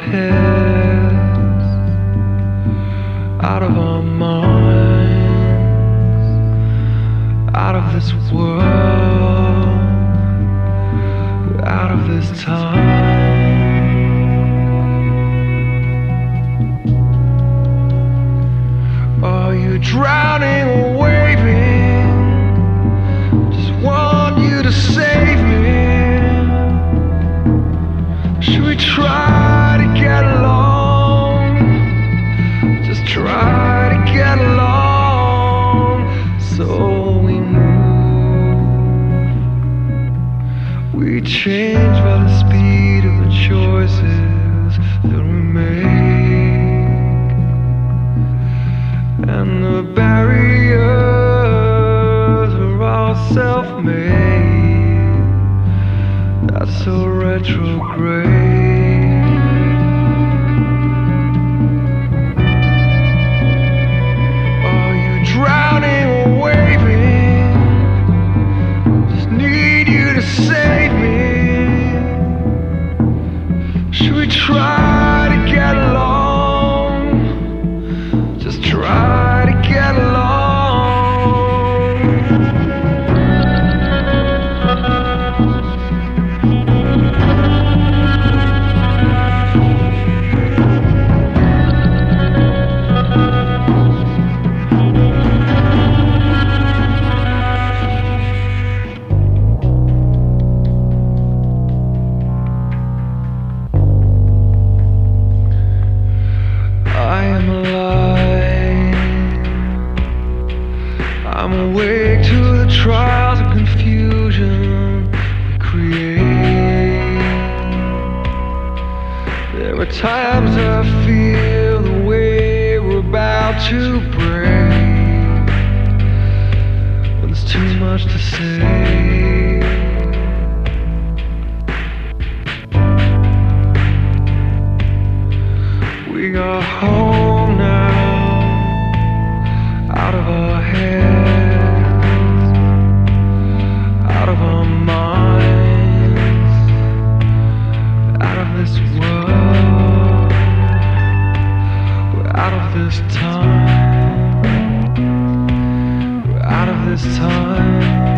heads, out of our minds, out of this world, out of this time. Are you drowning or waving? Just want you to save me. Should we try to get along? Just try to get along. So we move, we change by the speed of the choices that we make, and the barriers are all self-made. That's so retrograde. Are you drowning or waving? Just need you to save me. Should we try to get along? Just try to get along. I am alive. I'm awake to the trials and confusion we create. There are times I feel the way we're about to break, when there's too much to say. We are home now, out of our heads, out of our minds, out of this world, we're out of this time, we're out of this time.